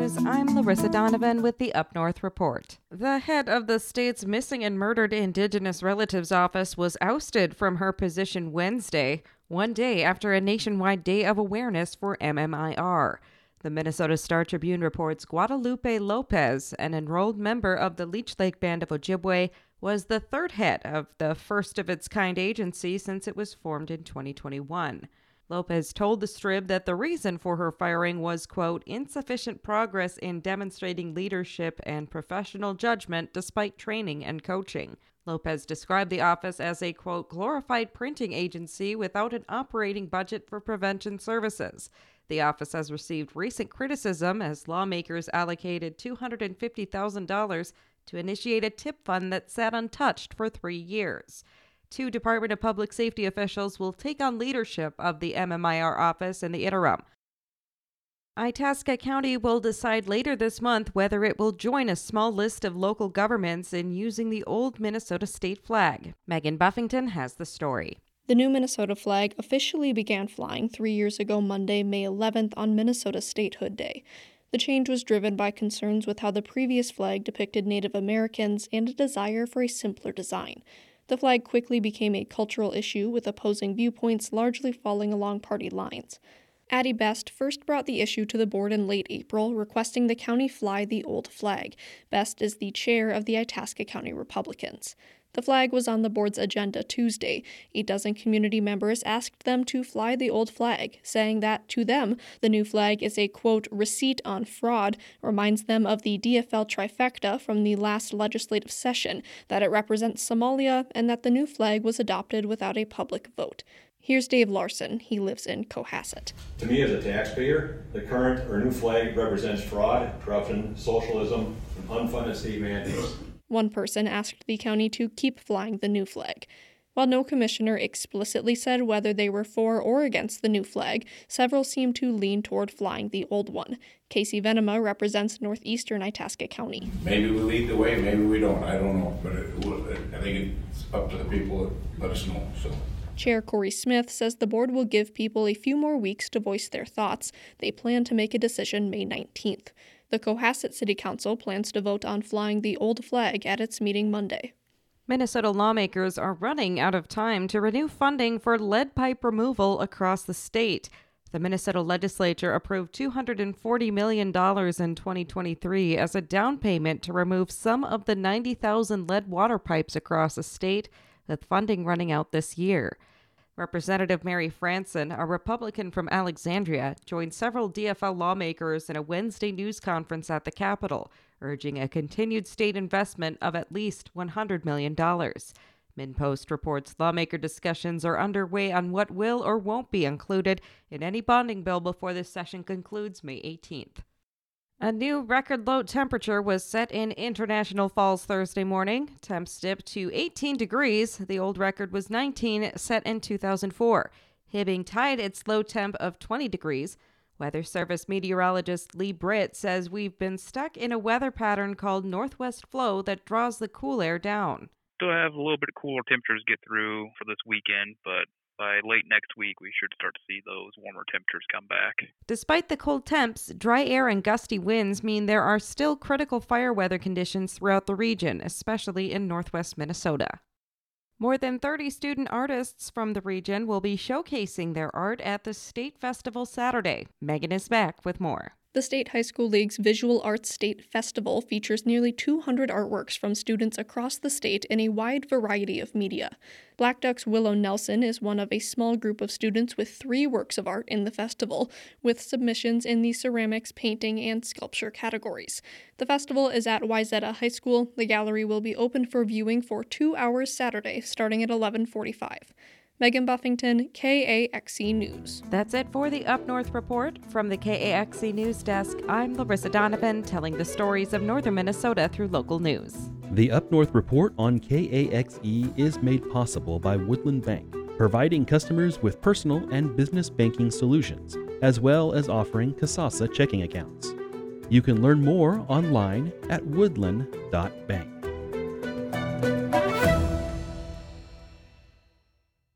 News, I'm Larissa Donovan with the Up North Report. The head of the state's Missing and Murdered Indigenous Relatives Office was ousted from her position Wednesday, one day after a nationwide day of awareness for MMIR. The Minnesota Star Tribune reports Guadalupe Lopez, an enrolled member of the Leech Lake Band of Ojibwe, was the third head of the first-of-its-kind agency since it was formed in 2021. Lopez told the Strib that the reason for her firing was, quote, insufficient progress in demonstrating leadership and professional judgment despite training and coaching. Lopez described the office as a, quote, glorified printing agency without an operating budget for prevention services. The office has received recent criticism as lawmakers allocated $250,000 to initiate a tip fund that sat untouched for 3 years. 2 Department of Public Safety officials will take on leadership of the MMIR office in the interim. Itasca County will decide later this month whether it will join a small list of local governments in using the old Minnesota state flag. Megan Buffington has the story. The new Minnesota flag officially began flying 3 years ago Monday, May 11th on Minnesota Statehood Day. The change was driven by concerns with how the previous flag depicted Native Americans and a desire for a simpler design. The flag quickly became a cultural issue, with opposing viewpoints largely falling along party lines. Addie Best first brought the issue to the board in late April, requesting the county fly the old flag. Best is the chair of the Itasca County Republicans. The flag was on the board's agenda Tuesday. 12 community members asked them to fly the old flag, saying that, to them, the new flag is a, quote, receipt on fraud, reminds them of the DFL trifecta from the last legislative session, that it represents Somalia, and that the new flag was adopted without a public vote. Here's Dave Larson. He lives in Cohasset. To me as a taxpayer, the current or new flag represents fraud, corruption, socialism, and unfunded state mandates. One person asked the county to keep flying the new flag. While no commissioner explicitly said whether they were for or against the new flag, several seemed to lean toward flying the old one. Casey Venema represents northeastern Itasca County. Maybe we lead the way, maybe we don't. I don't know, but I think it's up to the people to let us know. So. Chair Corey Smith says the board will give people a few more weeks to voice their thoughts. They plan to make a decision May 19th. The Cohasset City Council plans to vote on flying the old flag at its meeting Monday. Minnesota lawmakers are running out of time to renew funding for lead pipe removal across the state. The Minnesota legislature approved $240 million in 2023 as a down payment to remove some of the 90,000 lead water pipes across the state, with funding running out this year. Representative Mary Franson, a Republican from Alexandria, joined several DFL lawmakers in a Wednesday news conference at the Capitol, urging a continued state investment of at least $100 million. MinnPost reports lawmaker discussions are underway on what will or won't be included in any bonding bill before this session concludes May 18th. A new record low temperature was set in International Falls Thursday morning. Temps dipped to 18 degrees. The old record was 19, set in 2004. Hibbing tied its low temp of 20 degrees. Weather Service meteorologist Lee Britt says we've been stuck in a weather pattern called northwest flow that draws the cool air down. Still have a little bit of cooler temperatures get through for this weekend, but by late next week, we should start to see those warmer temperatures come back. Despite the cold temps, dry air and gusty winds mean there are still critical fire weather conditions throughout the region, especially in northwest Minnesota. More than 30 student artists from the region will be showcasing their art at the State Festival Saturday. Megan is back with more. The State High School League's Visual Arts State Festival features nearly 200 artworks from students across the state in a wide variety of media. Black Duck's Willow Nelson is one of a small group of students with 3 works of art in the festival, with submissions in the ceramics, painting, and sculpture categories. The festival is at Wayzata High School. The gallery will be open for viewing for 2 hours Saturday, starting at 11:45. Megan Buffington, KAXE News. That's it for the Up North Report. From the KAXE News Desk, I'm Larissa Donovan, telling the stories of northern Minnesota through local news. The Up North Report on KAXE is made possible by Woodland Bank, providing customers with personal and business banking solutions, as well as offering Kasasa checking accounts. You can learn more online at woodland.bank.